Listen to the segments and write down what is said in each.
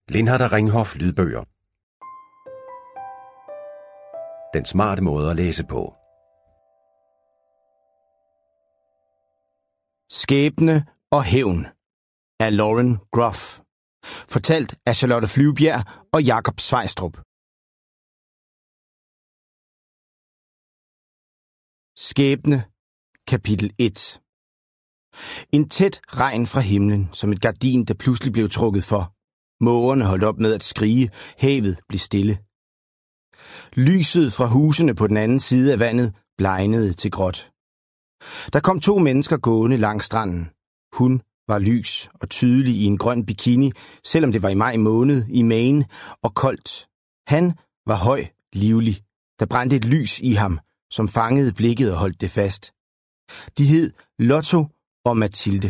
Lindhardt og Ringhof lydbøger. Den smarte måde at læse på. Skæbne og hævn af Lauren Groff. Fortalt af Charlotte Flyvbjerg og Jakob Sveistrup. Skæbne, kapitel 1. En tæt regn fra himlen, som et gardin, der pludselig blev trukket for. Mågerne holdt op med at skrige, havet blev stille. Lyset fra husene på den anden side af vandet blegnede til gråt. Der kom 2 mennesker gående langs stranden. Hun var lys og tydelig i en grøn bikini, selvom det var i maj måned i Maine og koldt. Han var høj, livlig. Der brændte et lys i ham, som fangede blikket og holdt det fast. De hed Lotto og Mathilde.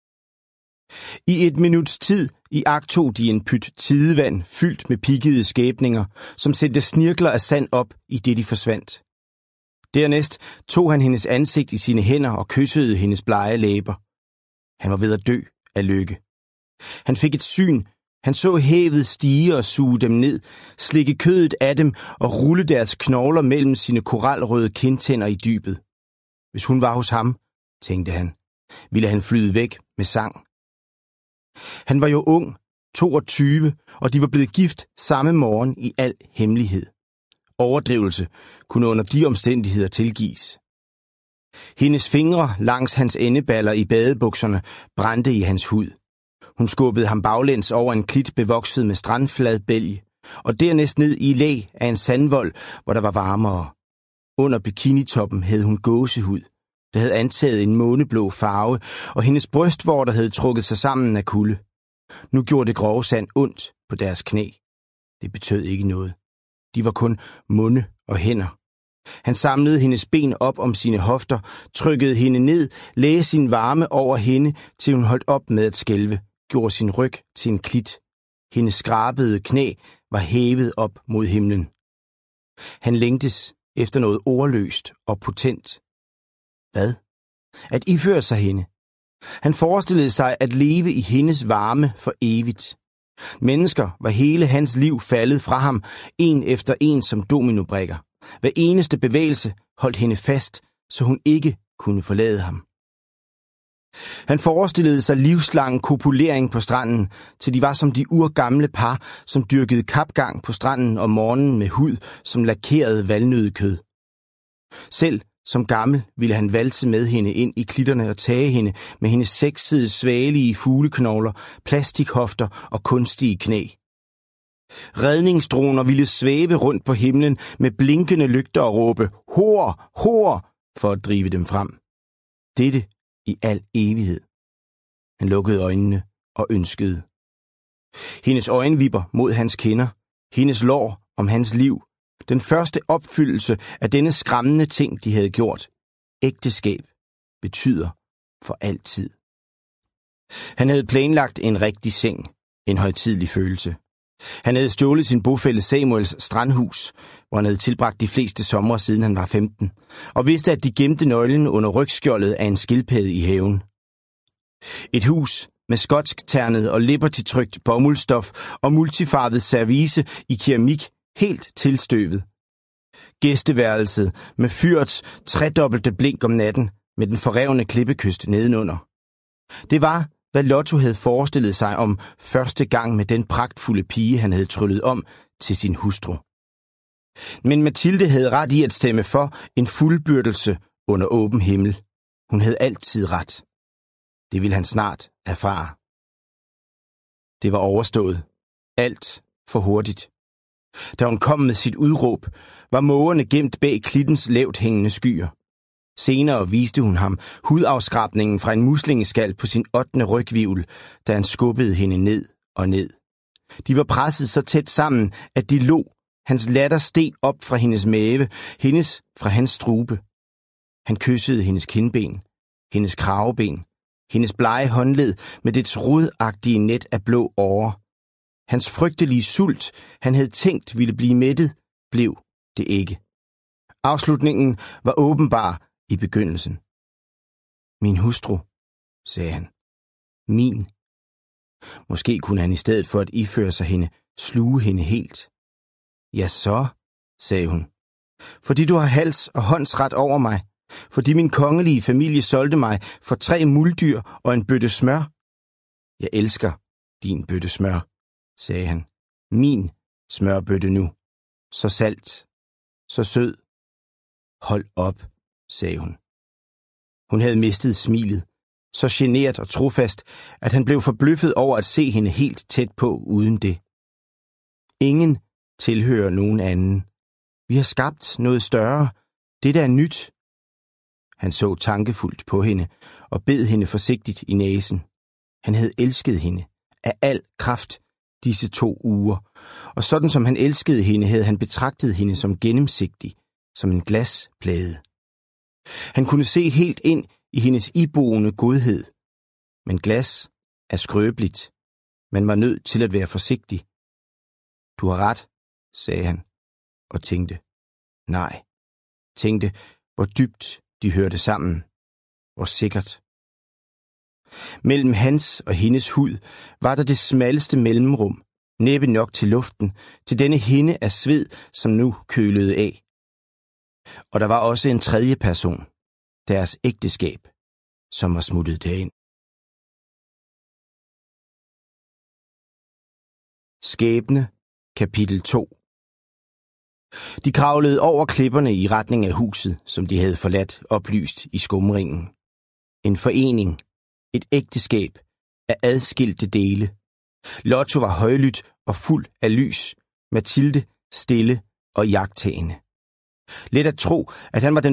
I 1 minuts tid iagttog de en pyt tidevand fyldt med piggede skæbninger, som sendte snirkler af sand op, i det de forsvandt. Dernæst tog han hendes ansigt i sine hænder og kyssede hendes blege læber. Han var ved at dø af lykke. Han fik et syn. Han så havet stige og suge dem ned, slikke kødet af dem og rulle deres knogler mellem sine koralrøde kindtænder i dybet. Hvis hun var hos ham, tænkte han, ville han flyde væk med sang. Han var jo ung, 22, og de var blevet gift samme morgen i al hemmelighed. Overdrivelse kunne under de omstændigheder tilgives. Hendes fingre langs hans endeballer i badebukserne brændte i hans hud. Hun skubbede ham baglæns over en klit bevokset med strandfladbælg, og dernæst ned i læ af en sandvold, hvor der var varmere. Under bikinitoppen havde hun gåsehud, der havde antaget en måneblå farve, og hendes brystvorter havde trukket sig sammen af kulde. Nu gjorde det grove sand ondt på deres knæ. Det betød ikke noget. De var kun munde og hænder. Han samlede hendes ben op om sine hofter, trykkede hende ned, lagde sin varme over hende, til hun holdt op med at skælve, gjorde sin ryg til en klit. Hendes skrabede knæ var hævet op mod himlen. Han længtes efter noget ordløst og potent. Hvad? At iføre sig hende. Han forestillede sig at leve i hendes varme for evigt. Mennesker var hele hans liv faldet fra ham, en efter en som dominobrikker. Hver eneste bevægelse holdt hende fast, så hun ikke kunne forlade ham. Han forestillede sig livslang kopulering på stranden, til de var som de urgamle par, som dyrkede kapgang på stranden om morgenen med hud, som lakerede valnødekød. Selv som gammel ville han valse med hende ind i klitterne og tage hende med hendes sexede, svagelige fugleknogler, plastikhofter og kunstige knæ. Redningsdroner ville svæve rundt på himlen med blinkende lygter og råbe, hår, hår, for at drive dem frem. Dette i al evighed. Han lukkede øjnene og ønskede. Hendes øjenvipper mod hans kinder, hendes lår om hans liv, den første opfyldelse af denne skræmmende ting, de havde gjort. Ægteskab betyder for altid. Han havde planlagt en rigtig seng, en højtidelig følelse. Han havde stjålet sin bofælle Samuels strandhus, hvor han havde tilbragt de fleste somre siden han var 15, og vidste, at de gemte nøglen under rygskjoldet af en skildpadde i haven. Et hus med skotsk-ternet og liberty-trykt bomuldstof og multifarvet service i keramik, helt tilstøvet. Gæsteværelset med fyrets tredobbelte blink om natten med den forrevne klippekyst nedenunder. Det var, hvad Lotto havde forestillet sig om første gang med den pragtfulde pige, han havde tryllet om til sin hustru. Men Mathilde havde ret i at stemme for en fuldbyrdelse under åben himmel. Hun havde altid ret. Det ville han snart erfare. Det var overstået. Alt for hurtigt. Da hun kom med sit udråb, var mågerne gemt bag klittens lavt hængende skyer. Senere viste hun ham hudafskrabningen fra en muslingeskal på sin 8. rygvivl, da han skubbede hende ned og ned. De var presset så tæt sammen, at de lå. Hans latter steg op fra hendes mave, hendes fra hans strube. Han kyssede hendes kindben, hendes kraveben, hendes blege håndled med dets rodagtige net af blå årer. Hans frygtelige sult, han havde tænkt ville blive mættet, blev det ikke. Afslutningen var åbenbar i begyndelsen. Min hustru, sagde han. Min Måske kunne han i stedet for at iføre sig hende, sluge hende helt. Ja så, sagde hun. Fordi du har hals og håndsret over mig. Fordi min kongelige familie solgte mig for 3 muldyr og en bøtte smør. Jeg elsker din bøtte smør, sagde han. Min smørbøtte nu. Så salt, så sød. Hold op, sagde hun. Hun havde mistet smilet, så genert og trofast, at han blev forbløffet over at se hende helt tæt på uden det. Ingen tilhører nogen anden. Vi har skabt noget større. Det der er nyt. Han så tankefuldt på hende og bed hende forsigtigt i næsen. Han havde elsket hende af al kraft disse 2 uger, og sådan som han elskede hende, havde han betragtet hende som gennemsigtig, som en glasplade. Han kunne se helt ind i hendes iboende godhed. Men glas er skrøbeligt. Man var nødt til at være forsigtig. Du har ret, sagde han, og tænkte. Nej, tænkte, hvor dybt de hørte sammen. Hvor sikkert. Mellem hans og hendes hud var der det smalleste mellemrum, næppe nok til luften, til denne hinde af sved, som nu kølede af. Og der var også en 3. person, deres ægteskab, som var smuttet derind. Skæbne, kapitel 2. De kravlede over klipperne i retning af huset, som de havde forladt oplyst i skumringen. En forening, et ægteskab af adskilte dele. Lotto var højlydt og fuld af lys, Mathilde stille og iagttagende. Let at tro, at han var den